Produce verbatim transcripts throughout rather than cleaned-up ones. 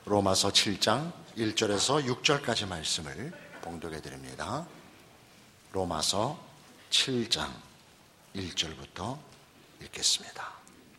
로마서 칠 장 일 절에서 육 절까지 말씀을 봉독해 드립니다. 로마서 칠 장 일 절부터 읽겠습니다.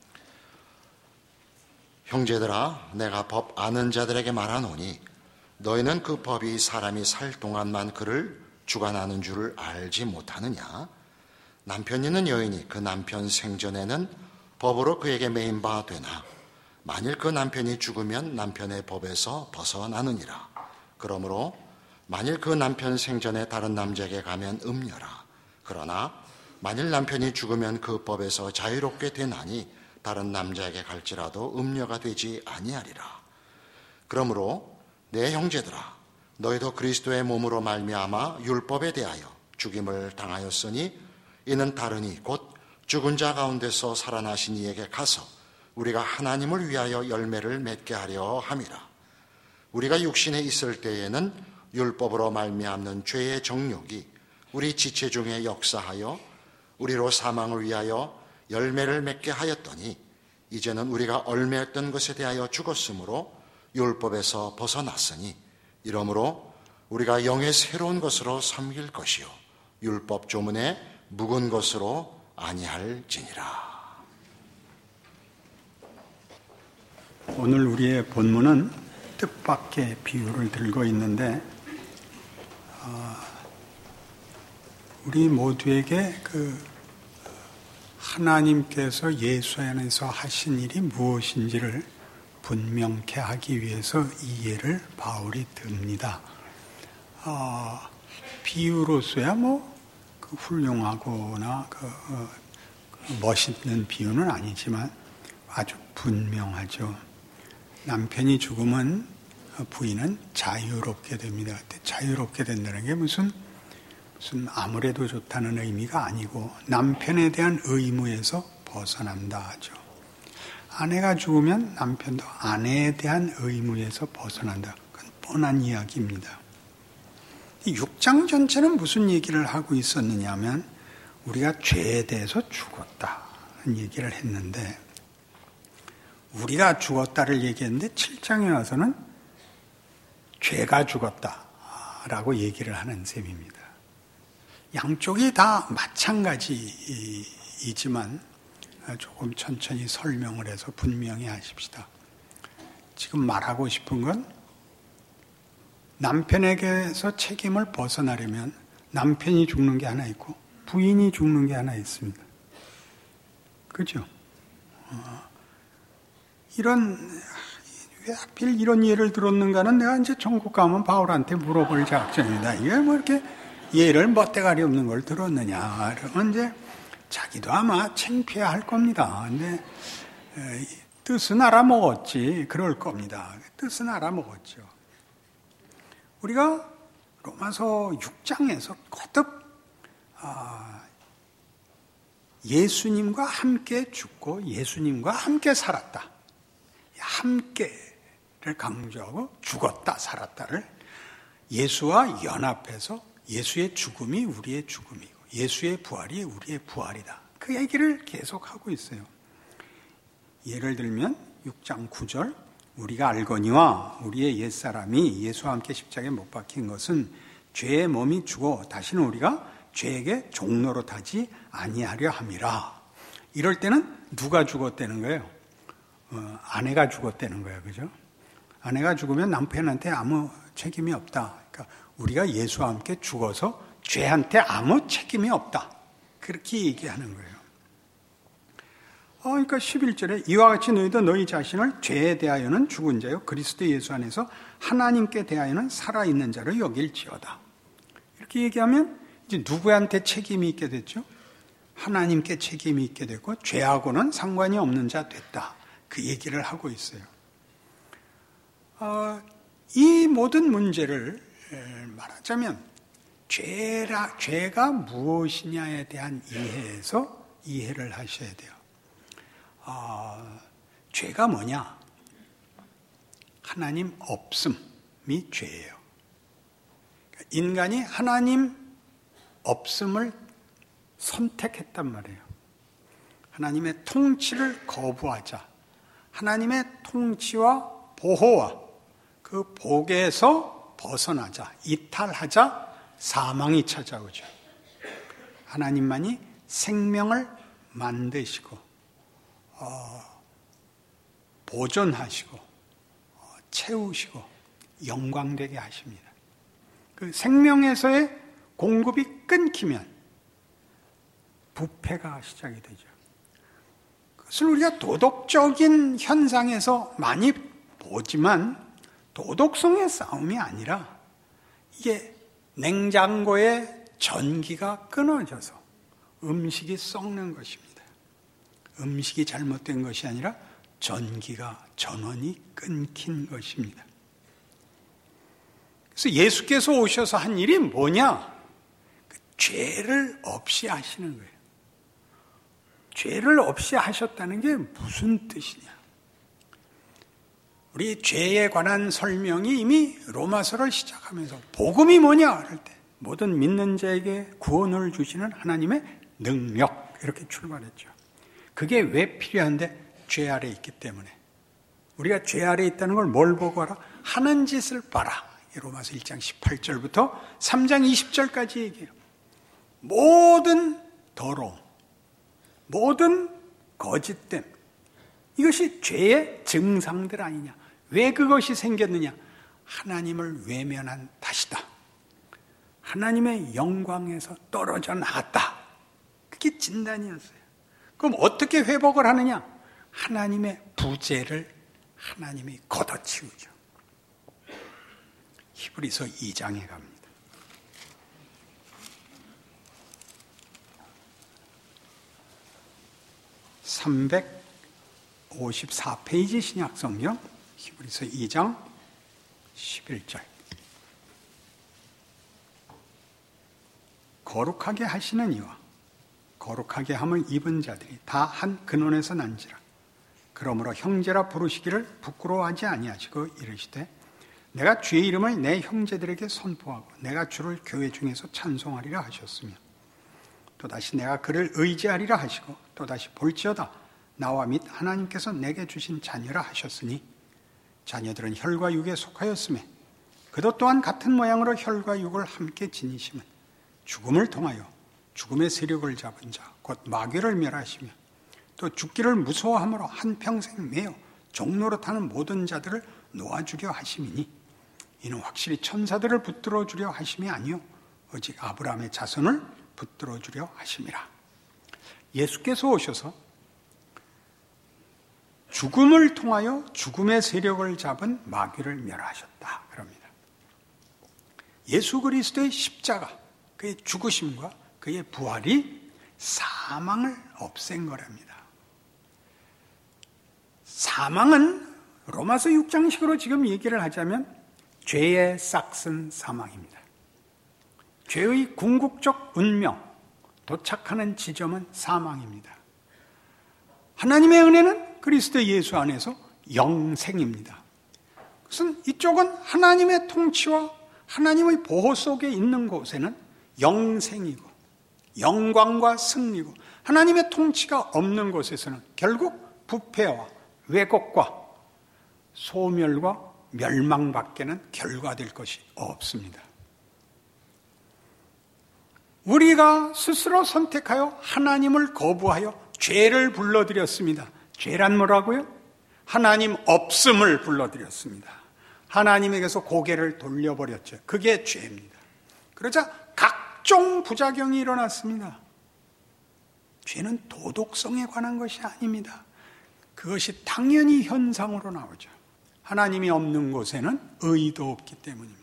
형제들아, 내가 법 아는 자들에게 말하노니 너희는 그 법이 사람이 살 동안만 그를 주관하는 줄을 알지 못하느냐? 남편 있는 여인이 그 남편 생전에는 법으로 그에게 매인 바 되나 만일 그 남편이 죽으면 남편의 법에서 벗어나느니라. 그러므로 만일 그 남편 생전에 다른 남자에게 가면 음녀라. 그러나 만일 남편이 죽으면 그 법에서 자유롭게 되나니 다른 남자에게 갈지라도 음녀가 되지 아니하리라. 그러므로 내 형제들아, 너희도 그리스도의 몸으로 말미암아 율법에 대하여 죽임을 당하였으니 이는 다르니 곧 죽은 자 가운데서 살아나신 이에게 가서 우리가 하나님을 위하여 열매를 맺게 하려 함이라. 우리가 육신에 있을 때에는 율법으로 말미암는 죄의 정욕이 우리 지체 중에 역사하여 우리로 사망을 위하여 열매를 맺게 하였더니 이제는 우리가 얽매였던 것에 대하여 죽었으므로 율법에서 벗어났으니 이러므로 우리가 영의 새로운 것으로 섬길 것이요 율법 조문에 묵은 것으로 아니할지니라. 오늘 우리의 본문은 뜻밖의 비유를 들고 있는데 어, 우리 모두에게 그 하나님께서 예수 안에서 하신 일이 무엇인지를 분명케 하기 위해서 이 예를 바울이 듭니다. 어, 비유로서야 뭐 그 훌륭하거나 그, 어, 그 멋있는 비유는 아니지만 아주 분명하죠. 남편이 죽으면 부인은 자유롭게 됩니다. 자유롭게 된다는 게 무슨 무슨 아무래도 좋다는 의미가 아니고 남편에 대한 의무에서 벗어난다 하죠. 아내가 죽으면 남편도 아내에 대한 의무에서 벗어난다. 그건 뻔한 이야기입니다. 이 육 장 전체는 무슨 얘기를 하고 있었느냐 하면 우리가 죄에 대해서 죽었다는 얘기를 했는데 우리가 죽었다를 얘기했는데 칠 장에 와서는 죄가 죽었다라고 얘기를 하는 셈입니다. 양쪽이 다 마찬가지이지만 조금 천천히 설명을 해서 분명히 하십시다. 지금 말하고 싶은 건 남편에게서 책임을 벗어나려면 남편이 죽는 게 하나 있고 부인이 죽는 게 하나 있습니다. 그죠? 어, 이런 왜 하필 이런 예를 들었는가는 내가 이제 천국 가면 바울한테 물어볼 작정입니다. 이게 뭐 이렇게 예를 멋대가리 없는 걸 들었느냐? 그러면 이제 자기도 아마 창피할 겁니다. 근데 에, 뜻은 알아먹었지. 그럴 겁니다. 뜻은 알아먹었죠. 우리가 로마서 육 장에서 거듭 아, 예수님과 함께 죽고 예수님과 함께 살았다. 함께를 강조하고 죽었다, 살았다를 예수와 연합해서 예수의 죽음이 우리의 죽음이고 예수의 부활이 우리의 부활이다. 그 얘기를 계속하고 있어요. 예를 들면 육 장 구 절 우리가 알거니와 우리의 옛사람이 예수와 함께 십자가에 못 박힌 것은 죄의 몸이 죽어 다시는 우리가 죄에게 종노릇하지 아니하려 함이라. 이럴 때는 누가 죽었다는 거예요? 어, 아내가 죽었다는 거예요. 그죠? 아내가 죽으면 남편한테 아무 책임이 없다. 그러니까 우리가 예수와 함께 죽어서 죄한테 아무 책임이 없다. 그렇게 얘기하는 거예요. 어, 그러니까 십일 절에 이와 같이 너희도 너희 자신을 죄에 대하여는 죽은 자요 그리스도 예수 안에서 하나님께 대하여는 살아있는 자로 여길지어다. 이렇게 얘기하면 이제 누구한테 책임이 있게 됐죠? 하나님께 책임이 있게 되고 죄하고는 상관이 없는 자 됐다. 그 얘기를 하고 있어요. 어, 이 모든 문제를 말하자면 죄라, 죄가 무엇이냐에 대한 이해에서 이해를 하셔야 돼요. 어, 죄가 뭐냐? 하나님 없음이 죄예요. 인간이 하나님 없음을 선택했단 말이에요. 하나님의 통치를 거부하자. 하나님의 통치와 보호와 그 복에서 벗어나자, 이탈하자 사망이 찾아오죠. 하나님만이 생명을 만드시고 어, 보존하시고 어, 채우시고 영광되게 하십니다. 그 생명에서의 공급이 끊기면 부패가 시작이 되죠. 그것을 우리가 도덕적인 현상에서 많이 보지만 도덕성의 싸움이 아니라 이게 냉장고에 전기가 끊어져서 음식이 썩는 것입니다. 음식이 잘못된 것이 아니라 전기가, 전원이 끊긴 것입니다. 그래서 예수께서 오셔서 한 일이 뭐냐? 그 죄를 없이 하시는 거예요. 죄를 없이 하셨다는 게 무슨 뜻이냐? 우리 죄에 관한 설명이 이미 로마서를 시작하면서 복음이 뭐냐 할 때 모든 믿는 자에게 구원을 주시는 하나님의 능력 이렇게 출발했죠. 그게 왜 필요한데? 죄 아래 있기 때문에. 우리가 죄 아래 있다는 걸 뭘 보고 알아? 하는 짓을 봐라. 로마서 일 장 십팔 절부터 삼 장 이십 절까지 얘기해요. 모든 더러움, 모든 거짓됨, 이것이 죄의 증상들 아니냐. 왜 그것이 생겼느냐? 하나님을 외면한 탓이다. 하나님의 영광에서 떨어져 나갔다. 그게 진단이었어요. 그럼 어떻게 회복을 하느냐? 하나님의 부재를 하나님이 걷어치우죠. 히브리서 이 장에 갑니다. 삼백오십사 페이지 신약성경 히브리서 이 장 십일 절. 거룩하게 하시는 이와 거룩하게 함을 입은 자들이 다 한 근원에서 난지라. 그러므로 형제라 부르시기를 부끄러워하지 아니하시고 이르시되 내가 주의 이름을 내 형제들에게 선포하고 내가 주를 교회 중에서 찬송하리라 하셨으며 또다시 내가 그를 의지하리라 하시고 또다시 볼지어다 나와 및 하나님께서 내게 주신 자녀라 하셨으니 자녀들은 혈과 육에 속하였으며 그도 또한 같은 모양으로 혈과 육을 함께 지니심은 죽음을 통하여 죽음의 세력을 잡은 자 곧 마귀를 멸하시며 또 죽기를 무서워함으로 한평생 매어 종노릇하는 모든 자들을 놓아주려 하심이니 이는 확실히 천사들을 붙들어 주려 하심이 아니요 오직 아브라함의 자손을 붙들어 주려 하심이라. 예수께서 오셔서 죽음을 통하여 죽음의 세력을 잡은 마귀를 멸하셨다 그럽니다. 예수 그리스도의 십자가, 그의 죽으심과 그의 부활이 사망을 없앤 거랍니다. 사망은 로마서 육 장식으로 지금 얘기를 하자면 죄의 싹슨 사망입니다. 죄의 궁극적 운명, 도착하는 지점은 사망입니다. 하나님의 은혜는 그리스도 예수 안에서 영생입니다. 그것은 이쪽은 하나님의 통치와 하나님의 보호 속에 있는 곳에는 영생이고 영광과 승리고 하나님의 통치가 없는 곳에서는 결국 부패와 왜곡과 소멸과 멸망밖에는 결과될 것이 없습니다. 우리가 스스로 선택하여 하나님을 거부하여 죄를 불러들였습니다. 죄란 뭐라고요? 하나님 없음을 불러들였습니다. 하나님에게서 고개를 돌려버렸죠. 그게 죄입니다. 그러자 각종 부작용이 일어났습니다. 죄는 도덕성에 관한 것이 아닙니다. 그것이 당연히 현상으로 나오죠. 하나님이 없는 곳에는 의도 없기 때문입니다.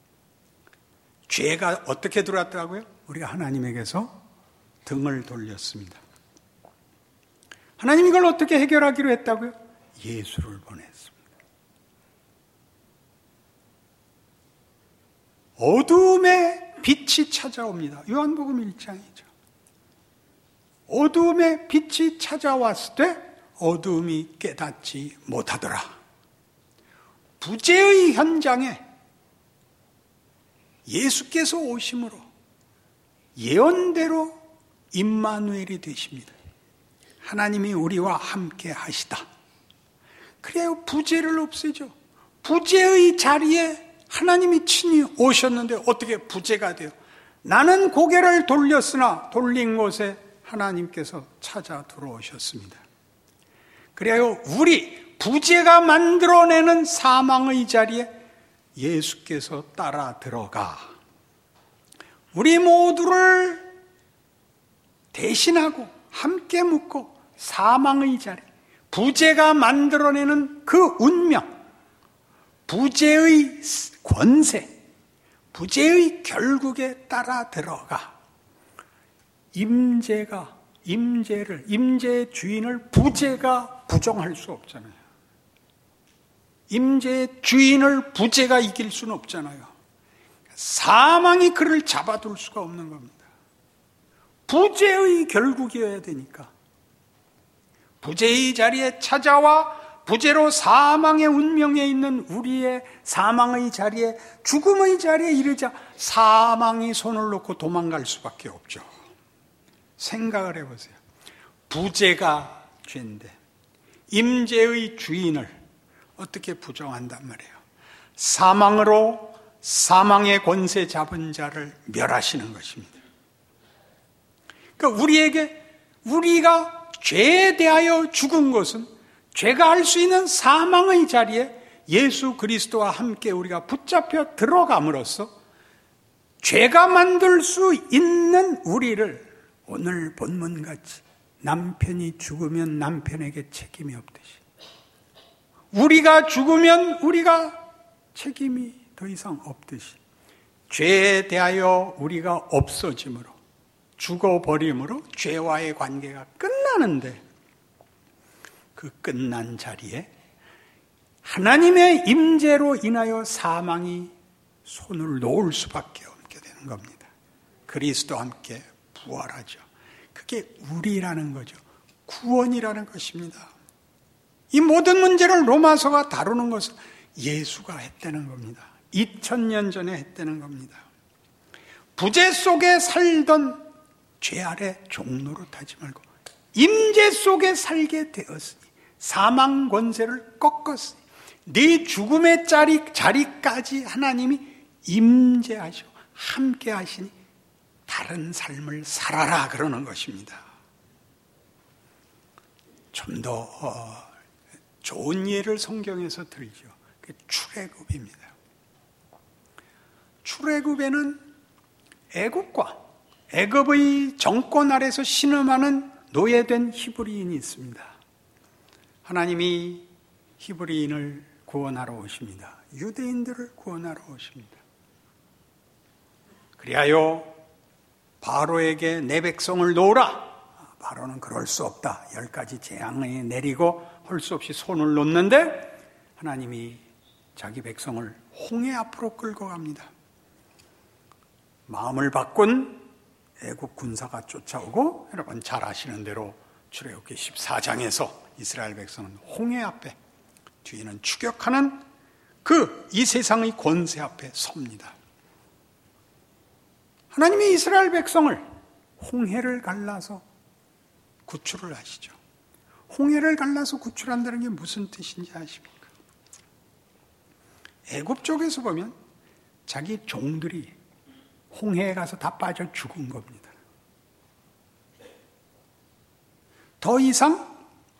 죄가 어떻게 들어왔다고요? 우리가 하나님에게서 등을 돌렸습니다. 하나님 이걸 어떻게 해결하기로 했다고요? 예수를 보냈습니다. 어두움에 빛이 찾아옵니다. 요한복음 일 장이죠. 어두움에 빛이 찾아왔을 때 어두움이 깨닫지 못하더라. 부재의 현장에 예수께서 오심으로 예언대로 임마누엘이 되십니다. 하나님이 우리와 함께 하시다. 그래야 부재를 없애죠. 부재의 자리에 하나님이 친히 오셨는데 어떻게 부재가 돼요? 나는 고개를 돌렸으나 돌린 곳에 하나님께서 찾아 들어오셨습니다. 그래요, 우리 부재가 만들어내는 사망의 자리에 예수께서 따라 들어가 우리 모두를 대신하고 함께 묻고 사망의 자리, 부재가 만들어내는 그 운명, 부재의 권세, 부재의 결국에 따라 들어가 임재가 임재를 임재의 주인을 부재가 부정할 수 없잖아요. 임재의 주인을 부재가 이길 수는 없잖아요. 사망이 그를 잡아둘 수가 없는 겁니다. 부재의 결국이어야 되니까 부재의 자리에 찾아와 부재로 사망의 운명에 있는 우리의 사망의 자리에, 죽음의 자리에 이르자 사망이 손을 놓고 도망갈 수밖에 없죠. 생각을 해보세요. 부재가 죄인데 임재의 주인을 어떻게 부정한단 말이에요. 사망으로 사망의 권세 잡은 자를 멸하시는 것입니다. 그러니까 우리에게, 우리가 죄에 대하여 죽은 것은 죄가 할 수 있는 사망의 자리에 예수 그리스도와 함께 우리가 붙잡혀 들어감으로써 죄가 만들 수 있는 우리를 오늘 본문같이 남편이 죽으면 남편에게 책임이 없듯이, 우리가 죽으면 우리가 책임이 더 이상 없듯이, 죄에 대하여 우리가 없어짐으로, 죽어버림으로 죄와의 관계가 끝나는데, 그 끝난 자리에 하나님의 임재로 인하여 사망이 손을 놓을 수밖에 없게 되는 겁니다. 그리스도와 함께 부활하죠. 그게 우리라는 거죠. 구원이라는 것입니다. 이 모든 문제를 로마서가 다루는 것은 예수가 했다는 겁니다. 이천 년 전에 했다는 겁니다. 부재 속에 살던 죄 아래 종노릇 하지 말고 임재 속에 살게 되었으니, 사망 권세를 꺾었으니, 네 죽음의 자리, 자리까지 하나님이 임재하시고 함께 하시니 다른 삶을 살아라 그러는 것입니다. 좀 더 어, 좋은 예를 성경에서 들죠. 그 출애굽입니다. 출애굽에는 애국과 애굽의 정권 아래서 신음하는 노예된 히브리인이 있습니다. 하나님이 히브리인을 구원하러 오십니다. 유대인들을 구원하러 오십니다. 그리하여 바로에게 내 백성을 놓으라. 바로는 그럴 수 없다. 열 가지 재앙을 내리고 할 수 없이 손을 놓는데 하나님이 자기 백성을 홍해 앞으로 끌고 갑니다. 마음을 바꾼 애국 군사가 쫓아오고, 여러분 잘 아시는 대로 출애굽기 십사 장에서 이스라엘 백성은 홍해 앞에, 뒤에는 추격하는 그 이 세상의 권세 앞에 섭니다. 하나님이 이스라엘 백성을 홍해를 갈라서 구출을 하시죠. 홍해를 갈라서 구출한다는 게 무슨 뜻인지 아십니까? 애굽 쪽에서 보면 자기 종들이 홍해에 가서 다 빠져 죽은 겁니다. 더 이상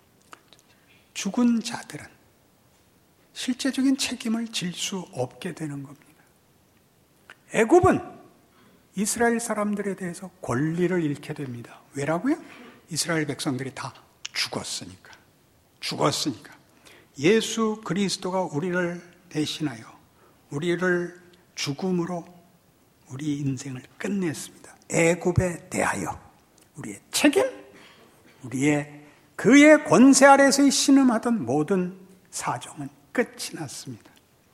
죽은 자들은 실제적인 책임을 질 수 없게 되는 겁니다. 애굽은 이스라엘 사람들에 대해서 권리를 잃게 됩니다. 왜라고요? 이스라엘 백성들이 다 죽었으니까. 죽었으니까. 예수 그리스도가 우리를 대신하여 우리를 죽음으로 우리 인생을 끝냈습니다. 애굽에 대하여 우리의 책임, 우리의 그의 권세 아래서의 신음하던 모든 사정은 끝이 났습니다.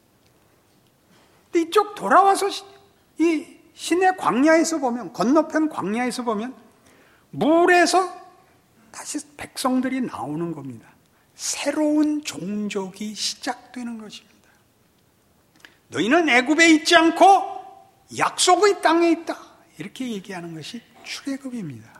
이쪽 돌아와서 이 신의 광야에서 보면, 건너편 광야에서 보면 물에서 다시 백성들이 나오는 겁니다. 새로운 종족이 시작되는 것입니다. 너희는 애굽에 있지 않고 약속의 땅에 있다. 이렇게 얘기하는 것이 출애굽입니다.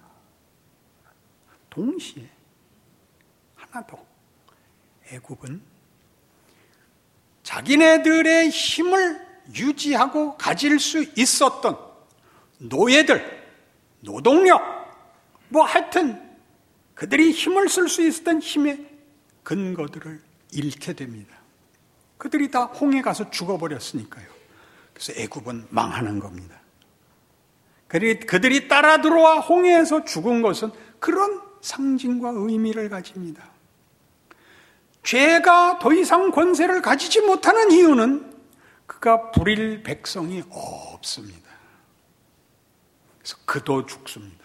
동시에 하나 더, 애굽은 자기네들의 힘을 유지하고 가질 수 있었던 노예들, 노동력, 뭐 하여튼 그들이 힘을 쓸 수 있었던 힘의 근거들을 잃게 됩니다. 그들이 다 홍해 가서 죽어버렸으니까요. 그래서 애굽은 망하는 겁니다. 그들이, 그들이 따라 들어와 홍해에서 죽은 것은 그런 상징과 의미를 가집니다. 죄가 더 이상 권세를 가지지 못하는 이유는 그가 부릴 백성이 없습니다. 그래서 그도 죽습니다.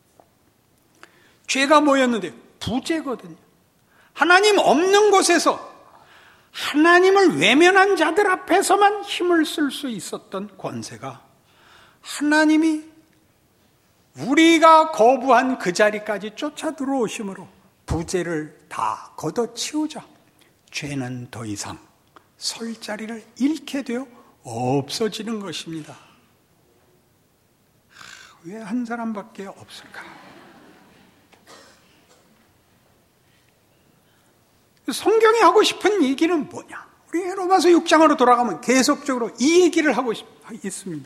죄가 뭐였는데? 부재거든요. 하나님 없는 곳에서 하나님을 외면한 자들 앞에서만 힘을 쓸 수 있었던 권세가 하나님이 우리가 거부한 그 자리까지 쫓아 들어오심으로 부재를 다 걷어치우자 죄는 더 이상 설 자리를 잃게 되어 없어지는 것입니다. 왜 한 사람밖에 없을까? 성경이 하고 싶은 얘기는 뭐냐? 우리 로마서 육 장으로 돌아가면 계속적으로 이 얘기를 하고 싶, 있습니다.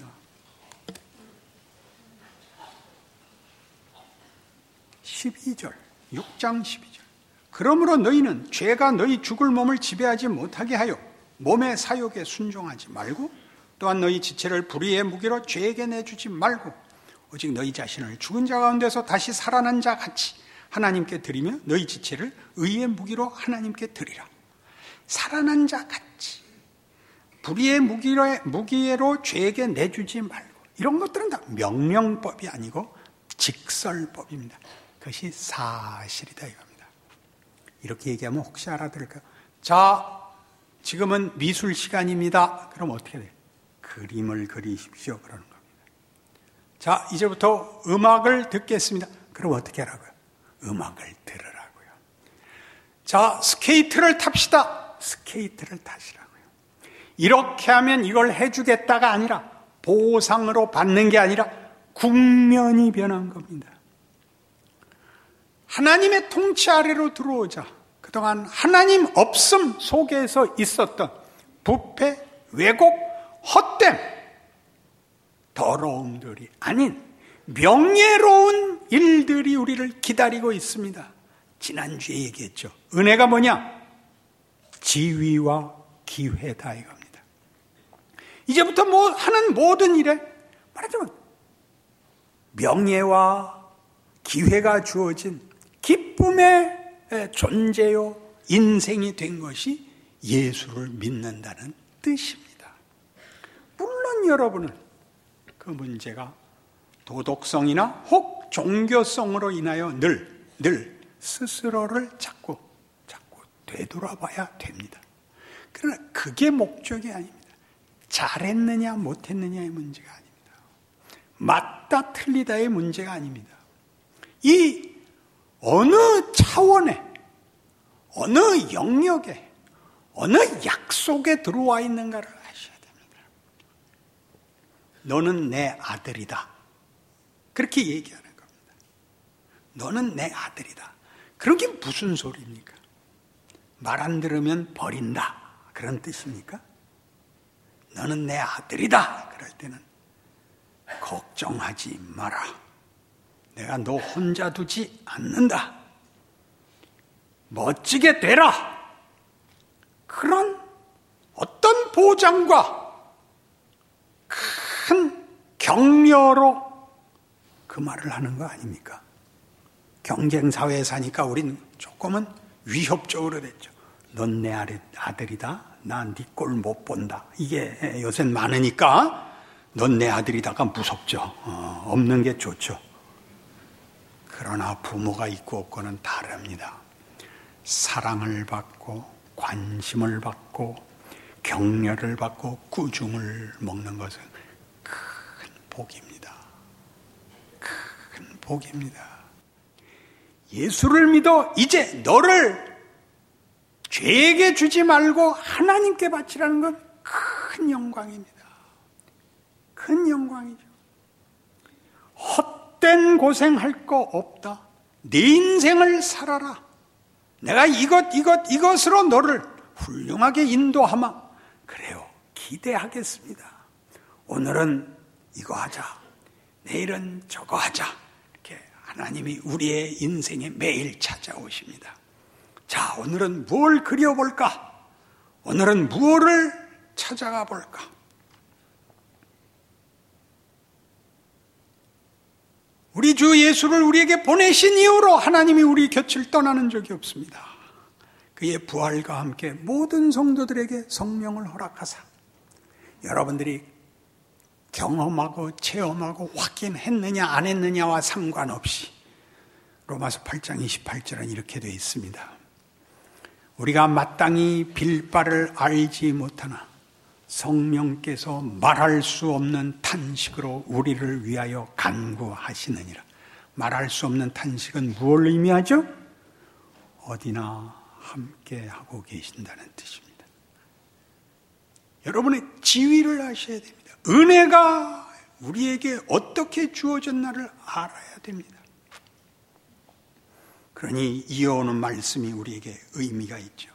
십이 절, 육 장 십이 절. 그러므로 너희는 죄가 너희 죽을 몸을 지배하지 못하게 하여 몸의 사욕에 순종하지 말고 또한 너희 지체를 불의의 무기로 죄에게 내주지 말고 오직 너희 자신을 죽은 자 가운데서 다시 살아난 자 같이 하나님께 드리며 너희 지체를 의의 무기로 하나님께 드리라. 살아난 자 같이 불의의 무기로, 무기로 죄에게 내주지 말고 이런 것들은 다 명령법이 아니고 직설법입니다. 그것이 사실이다 이겁니다. 이렇게 얘기하면 혹시 알아들을까요? 자, 지금은 미술 시간입니다. 그럼 어떻게 돼요? 그림을 그리십시오. 그러는 겁니다. 자, 이제부터 음악을 듣겠습니다. 그럼 어떻게 하라고요? 음악을 들으라고요. 자, 스케이트를 탑시다. 스케이트를 타시라고요. 이렇게 하면 이걸 해주겠다가 아니라 보상으로 받는 게 아니라 국면이 변한 겁니다. 하나님의 통치 아래로 들어오자 그동안 하나님 없음 속에서 있었던 부패, 왜곡, 헛됨, 더러움들이 아닌 명예로운 일들이 우리를 기다리고 있습니다. 지난주에 얘기했죠. 은혜가 뭐냐? 지위와 기회다 이겁니다. 이제부터 뭐 하는 모든 일에 말하자면 명예와 기회가 주어진 기쁨의 존재요 인생이 된 것이 예수를 믿는다는 뜻입니다. 물론 여러분은 그 문제가 도덕성이나 혹 종교성으로 인하여 늘, 늘 스스로를 자꾸, 자꾸 되돌아봐야 됩니다. 그러나 그게 목적이 아닙니다. 잘했느냐, 못했느냐의 문제가 아닙니다. 맞다, 틀리다의 문제가 아닙니다. 이 어느 차원에, 어느 영역에, 어느 약속에 들어와 있는가를 아셔야 됩니다. 너는 내 아들이다. 그렇게 얘기하는 겁니다. 너는 내 아들이다. 그런 게 무슨 소리입니까? 말 안 들으면 버린다. 그런 뜻입니까? 너는 내 아들이다. 그럴 때는 걱정하지 마라. 내가 너 혼자 두지 않는다. 멋지게 되라. 그런 어떤 보장과 큰 격려로 그 말을 하는 거 아닙니까? 경쟁사회에 사니까 우린 조금은 위협적으로 됐죠. 넌 내 아들이다. 난 네 꼴 못 본다. 이게 요새는 많으니까 넌 내 아들이다가 무섭죠. 어, 없는 게 좋죠. 그러나 부모가 있고 없고는 다릅니다. 사랑을 받고 관심을 받고 격려를 받고 꾸중을 먹는 것은 큰 복입니다. 큰 복입니다. 예수를 믿어 이제 너를 죄에게 주지 말고 하나님께 바치라는 건 큰 영광입니다. 큰 영광이죠. 헛된 고생할 거 없다. 네 인생을 살아라. 내가 이것 이것 이것으로 너를 훌륭하게 인도하마. 그래요. 기대하겠습니다. 오늘은 이거 하자. 내일은 저거 하자. 이렇게 하나님이 우리의 인생에 매일 찾아오십니다. 자, 오늘은 뭘 그려볼까? 오늘은 무엇을 찾아가 볼까? 우리 주 예수를 우리에게 보내신 이후로 하나님이 우리 곁을 떠나는 적이 없습니다. 그의 부활과 함께 모든 성도들에게 성령을 허락하사 여러분들이 경험하고 체험하고 확인했느냐 안 했느냐와 상관없이 로마서 팔 장 이십팔 절은 이렇게 되어 있습니다. 우리가 마땅히 빌 바를 알지 못하나 성령께서 말할 수 없는 탄식으로 우리를 위하여 간구하시느니라. 말할 수 없는 탄식은 무엇을 의미하죠? 어디나 함께 하고 계신다는 뜻입니다. 여러분의 지위를 아셔야 됩니다. 은혜가 우리에게 어떻게 주어졌나를 알아야 됩니다. 그러니 이어오는 말씀이 우리에게 의미가 있죠.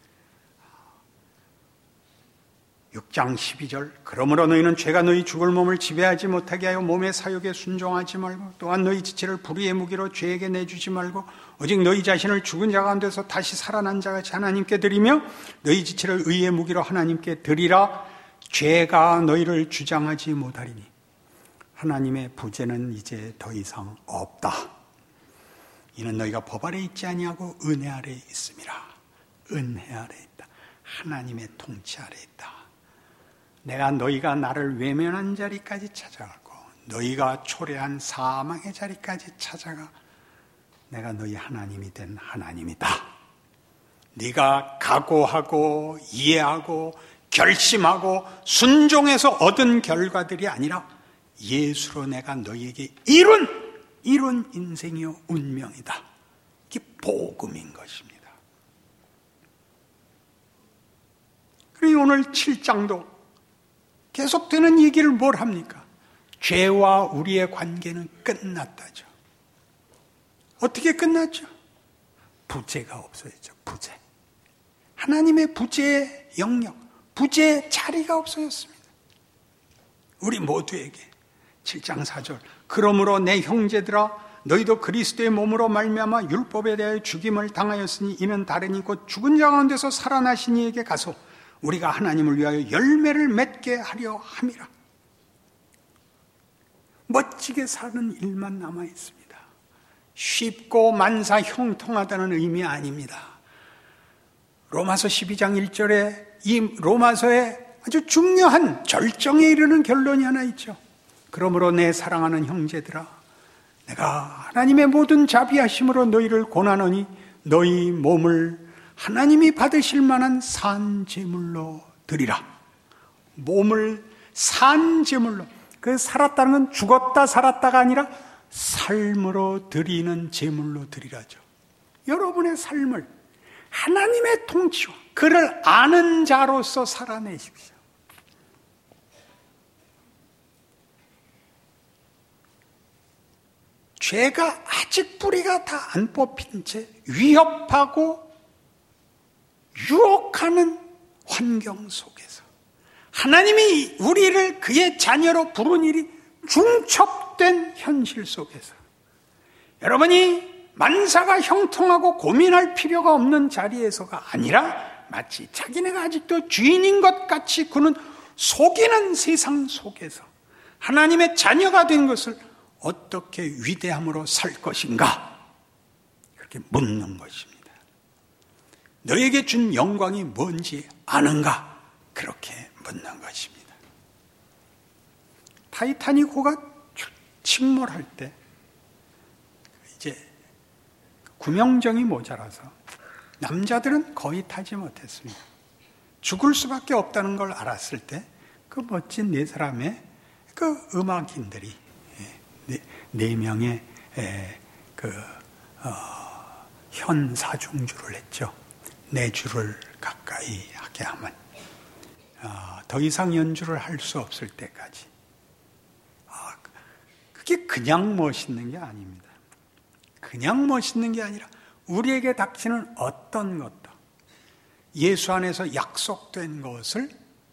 육 장 십이 절 그러므로 너희는 죄가 너희 죽을 몸을 지배하지 못하게 하여 몸의 사욕에 순종하지 말고 또한 너희 지체를 불의의 무기로 죄에게 내주지 말고 오직 너희 자신을 죽은 자 가운데서 다시 살아난 자같이 하나님께 드리며 너희 지체를 의의 무기로 하나님께 드리라. 죄가 너희를 주장하지 못하리니 하나님의 부재는 이제 더 이상 없다. 이는 너희가 법 아래 있지 아니하고 은혜 아래 있음이라. 은혜 아래 있다. 하나님의 통치 아래 있다. 내가 너희가 나를 외면한 자리까지 찾아가고 너희가 초래한 사망의 자리까지 찾아가 내가 너희 하나님이 된 하나님이다. 네가 각오하고 이해하고 결심하고 순종해서 얻은 결과들이 아니라 예수로 내가 너희에게 이룬 이룬 인생이요 운명이다. 이게 복음인 것입니다. 그리고 오늘 칠 장도 계속되는 얘기를 뭘 합니까? 죄와 우리의 관계는 끝났다죠. 어떻게 끝났죠? 부재가 없어졌죠. 부재. 하나님의 부재의 영역, 부재의 자리가 없어졌습니다. 우리 모두에게 칠 장 사 절 그러므로 내 형제들아 너희도 그리스도의 몸으로 말미암아 율법에 대하여 죽임을 당하였으니 이는 다르니 곧 죽은 자 가운데서 살아나신 이에게 가서 우리가 하나님을 위하여 열매를 맺게 하려 함이라. 멋지게 사는 일만 남아 있습니다. 쉽고 만사 형통하다는 의미 아닙니다. 로마서 십이 장 일 절에 이 로마서의 아주 중요한 절정에 이르는 결론이 하나 있죠. 그러므로 내 사랑하는 형제들아 내가 하나님의 모든 자비하심으로 너희를 권하노니 너희 몸을 하나님이 받으실 만한 산 제물로 드리라. 몸을 산 제물로. 그 살았다는 건 죽었다 살았다가 아니라 삶으로 드리는 제물로 드리라죠. 여러분의 삶을 하나님의 통치와 그를 아는 자로서 살아내십시오. 죄가 아직 뿌리가 다 안 뽑힌 채 위협하고 유혹하는 환경 속에서 하나님이 우리를 그의 자녀로 부른 일이 중첩된 현실 속에서 여러분이 만사가 형통하고 고민할 필요가 없는 자리에서가 아니라 마치 자기네가 아직도 주인인 것 같이 구는 속이는 세상 속에서 하나님의 자녀가 된 것을 어떻게 위대함으로 살 것인가? 그렇게 묻는 것입니다. 너에게 준 영광이 뭔지 아는가? 그렇게 묻는 것입니다. 타이타닉호가 침몰할 때 이제 구명정이 모자라서 남자들은 거의 타지 못했습니다. 죽을 수밖에 없다는 걸 알았을 때 그 멋진 네 사람의 그 음악인들이 네, 네 명의 에, 그 어, 현사중주를 했죠. 네 주를 가까이 하게 하면 어, 더 이상 연주를 할 수 없을 때까지. 아, 그게 그냥 멋있는 게 아닙니다. 그냥 멋있는 게 아니라 우리에게 닥치는 어떤 것도 예수 안에서 약속된 것을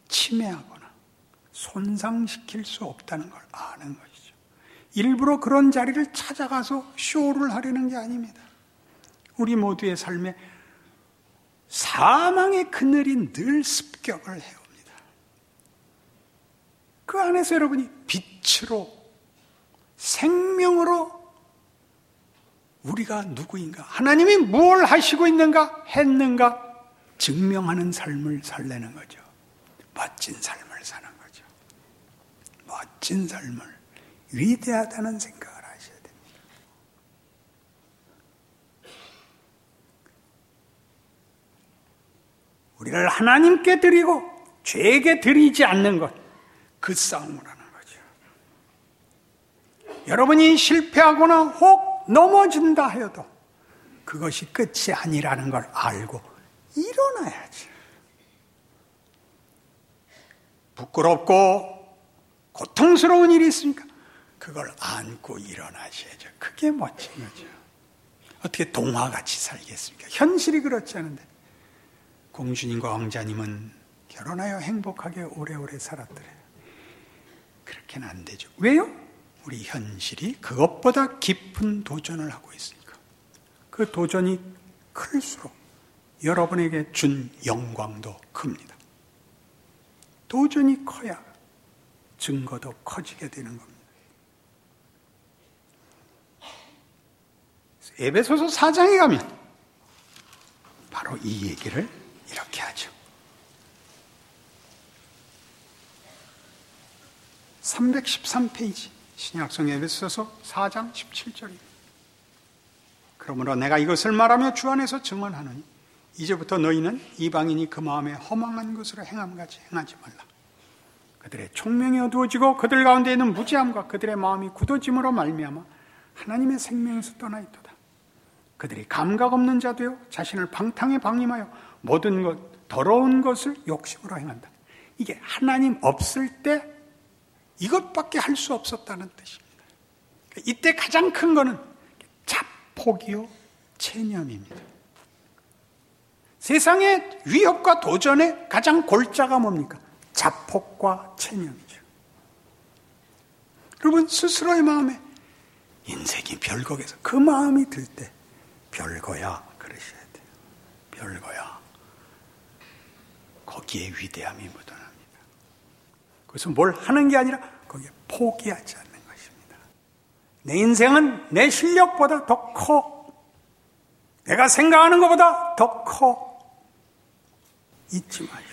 침해하거나 손상시킬 수 없다는 걸 아는 것이죠. 일부러 그런 자리를 찾아가서 쇼를 하려는 게 아닙니다. 우리 모두의 삶에 사망의 그늘이 늘 습격을 해옵니다. 그 안에서 여러분이 빛으로, 생명으로 우리가 누구인가, 하나님이 뭘 하시고 있는가, 했는가 증명하는 삶을 살려는 거죠. 멋진 삶을 사는 거죠. 멋진 삶을, 위대하다는 생각을 하셔야 됩니다. 우리를 하나님께 드리고 죄에게 드리지 않는 것, 그 싸움을 하는 거죠. 여러분이 실패하거나 혹 넘어진다 하여도 그것이 끝이 아니라는 걸 알고 일어나야지. 부끄럽고 고통스러운 일이 있으니까 그걸 안고 일어나셔야죠. 그게 멋진 거죠. 어떻게 동화같이 살겠습니까? 현실이 그렇지 않은데. 공주님과 왕자님은 결혼하여 행복하게 오래오래 살았더래요. 그렇게는 안 되죠. 왜요? 우리 현실이 그것보다 깊은 도전을 하고 있으니까. 그 도전이 클수록 여러분에게 준 영광도 큽니다. 도전이 커야 증거도 커지게 되는 겁니다. 에베소서 사 장에 가면 바로 이 얘기를 이렇게 하죠. 삼백십삼 페이지 신약성 에베소서 사 장 십칠 절입니다. 그러므로 내가 이것을 말하며 주 안에서 증언하노니 이제부터 너희는 이방인이 그 마음에 허망한 것으로 행함같이 행하지 말라. 그들의 총명이 어두워지고 그들 가운데 있는 무지함과 그들의 마음이 굳어짐으로 말미암아 하나님의 생명에서 떠나 있도다. 그들이 감각 없는 자되어 자신을 방탕에 방임하여 모든 것 더러운 것을 욕심으로 행한다. 이게 하나님 없을 때 이것밖에 할 수 없었다는 뜻입니다. 이때 가장 큰 거는 자폭이요 체념입니다. 세상의 위협과 도전의 가장 골자가 뭡니까? 자폭과 체념이죠. 여러분 스스로의 마음에 인생이 별거에서 그 마음이 들 때 별거야 그러셔야 돼요. 별거야. 거기에 위대함이 묻어납니다. 그래서 뭘 하는 게 아니라 거기에 포기하지 않는 것입니다. 내 인생은 내 실력보다 더 커. 내가 생각하는 것보다 더 커. 잊지 마십시오.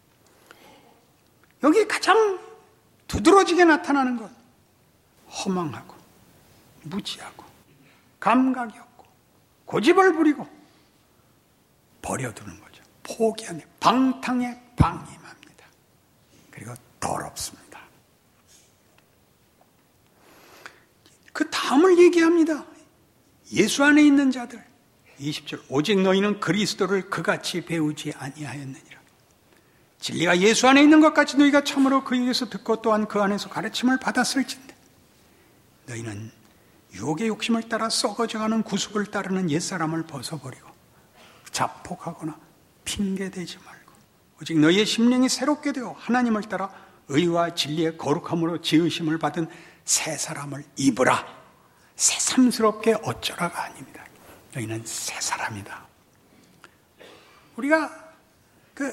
여기 가장 두드러지게 나타나는 건 허망하고 무지하고 감각이 없고 고집을 부리고 버려두는 거죠. 포기하는 방탕에 방임합니다. 그리고 더럽습니다. 그 다음을 얘기합니다. 예수 안에 있는 자들 이십 절 오직 너희는 그리스도를 그같이 배우지 아니하였느니라. 진리가 예수 안에 있는 것 같이 너희가 참으로 그에게서 듣고 또한 그 안에서 가르침을 받았을진데 너희는 유혹의 욕심을 따라 썩어져가는 구속을 따르는 옛사람을 벗어버리고 자폭하거나 핑계대지 말고 오직 너희의 심령이 새롭게 되어 하나님을 따라 의와 진리의 거룩함으로 지으심을 받은 새 사람을 입으라. 새삼스럽게 어쩌라가 아닙니다. 너희는 새 사람이다. 우리가 그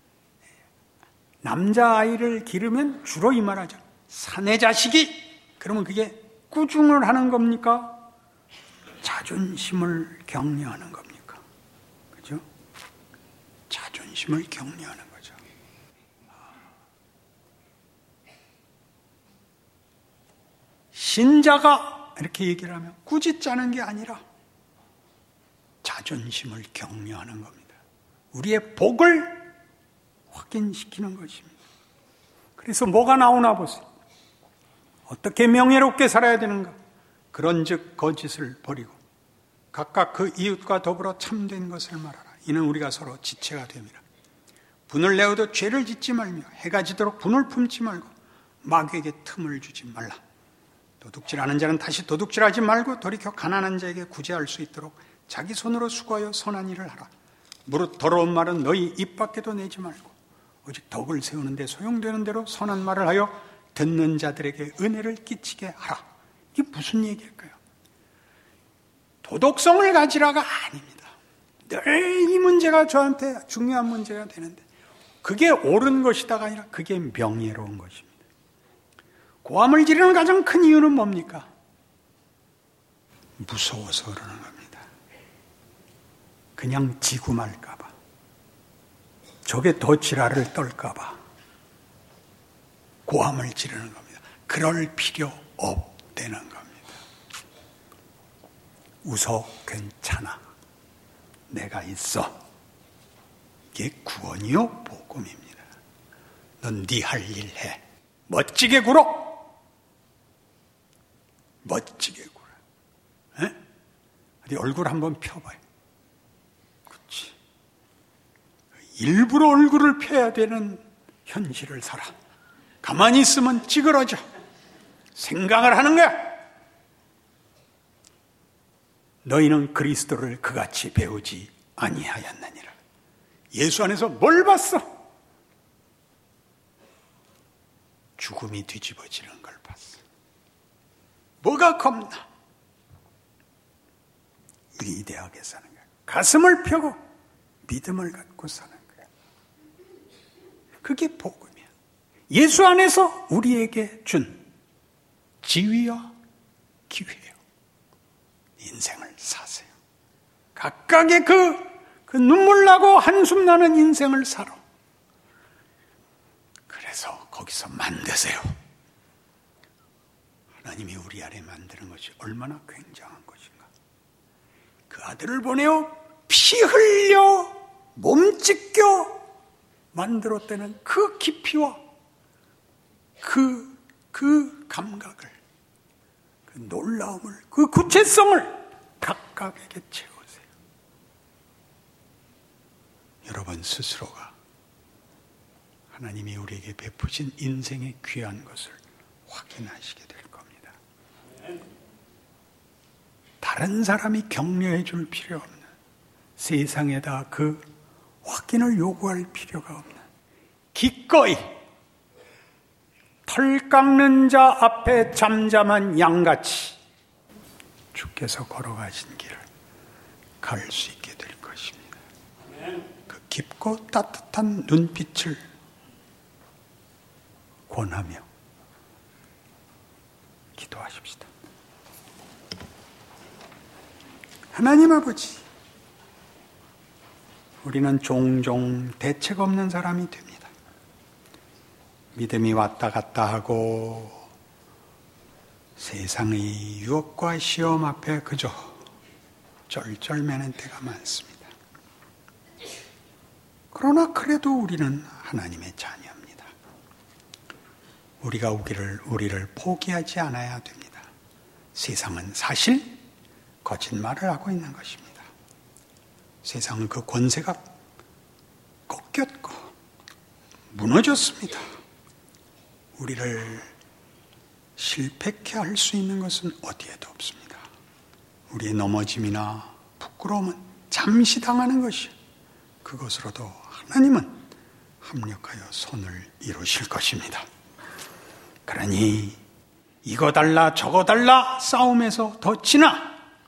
남자아이를 기르면 주로 이 말하죠. 사내 자식이 그러면 그게 꾸중을 하는 겁니까? 자존심을 격려하는 겁니까? 그죠? 자존심을 격려하는 거죠. 신자가 이렇게 얘기를 하면 꾸짖자는 게 아니라 자존심을 격려하는 겁니다. 우리의 복을 확인시키는 것입니다. 그래서 뭐가 나오나 보세요. 어떻게 명예롭게 살아야 되는가? 그런즉 거짓을 버리고 각각 그 이웃과 더불어 참된 것을 말하라. 이는 우리가 서로 지체가 됨이라. 분을 내어도 죄를 짓지 말며 해가 지도록 분을 품지 말고 마귀에게 틈을 주지 말라. 도둑질하는 자는 다시 도둑질하지 말고 돌이켜 가난한 자에게 구제할 수 있도록 자기 손으로 수고하여 선한 일을 하라. 무릇 더러운 말은 너희 입 밖에도 내지 말고 오직 덕을 세우는데 소용되는 대로 선한 말을 하여 듣는 자들에게 은혜를 끼치게 하라. 이게 무슨 얘기일까요? 도덕성을 가지라가 아닙니다. 늘 이 문제가 저한테 중요한 문제가 되는데 그게 옳은 것이다가 아니라 그게 명예로운 것입니다. 고함을 지르는 가장 큰 이유는 뭡니까? 무서워서 그러는 겁니다. 그냥 지고 말까봐. 저게 더 지랄을 떨까봐. 고함을 지르는 겁니다. 그럴 필요 없다는 겁니다. 웃어 괜찮아. 내가 있어. 이게 구원이요 복음입니다. 넌 네 할 일 해. 멋지게 굴어. 멋지게 굴어. 에? 어디 얼굴 한번 펴봐요. 그렇지. 일부러 얼굴을 펴야 되는 현실을 살아. 가만히 있으면 찌그러져. 생각을 하는 거야. 너희는 그리스도를 그같이 배우지 아니하였느니라. 예수 안에서 뭘 봤어? 죽음이 뒤집어지는 걸 봤어. 뭐가 겁나? 위대하게 사는 거야. 가슴을 펴고 믿음을 갖고 사는 거야. 그게 복음이야. 예수 안에서 우리에게 준 지위와 기회예요. 인생을 사세요. 각각의 그, 그 눈물 나고 한숨 나는 인생을 살아. 그래서 거기서 만드세요. 하나님이 우리 안에 만드는 것이 얼마나 굉장한 것인가. 그 아들을 보내어 피 흘려 몸 찢겨 만들었다는 그 깊이와 그, 그 감각을, 그 놀라움을, 그 구체성을 각각에게 채우세요. 여러분 스스로가 하나님이 우리에게 베푸신 인생의 귀한 것을 확인하시게 될 겁니다. 다른 사람이 격려해 줄 필요 없는, 세상에다 그 확인을 요구할 필요가 없는, 기꺼이 털 깎는 자 앞에 잠잠한 양같이 주께서 걸어가신 길을 갈 수 있게 될 것입니다. 그 깊고 따뜻한 눈빛을 권하며 기도하십시다. 하나님 아버지, 우리는 종종 대책 없는 사람이 됩니다. 믿음이 왔다 갔다 하고 세상의 유혹과 시험 앞에 그저 쩔쩔매는 때가 많습니다. 그러나 그래도 우리는 하나님의 자녀입니다. 우리가 우리를, 우리를 포기하지 않아야 됩니다. 세상은 사실 거짓말을 하고 있는 것입니다. 세상은 그 권세가 꺾였고 무너졌습니다. 우리를 실패케 할 수 있는 것은 어디에도 없습니다. 우리의 넘어짐이나 부끄러움은 잠시 당하는 것이요, 그것으로도 하나님은 합력하여 손을 이루실 것입니다. 그러니 이거 달라 저거 달라 싸움에서 더 지나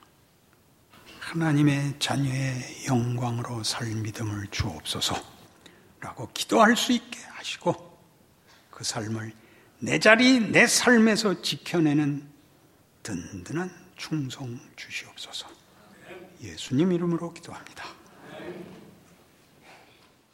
하나님의 자녀의 영광으로 살 믿음을 주옵소서라고 기도할 수 있게 하시고, 그 삶을 내 자리 내 삶에서 지켜내는 든든한 충성 주시옵소서. 예수님 이름으로 기도합니다.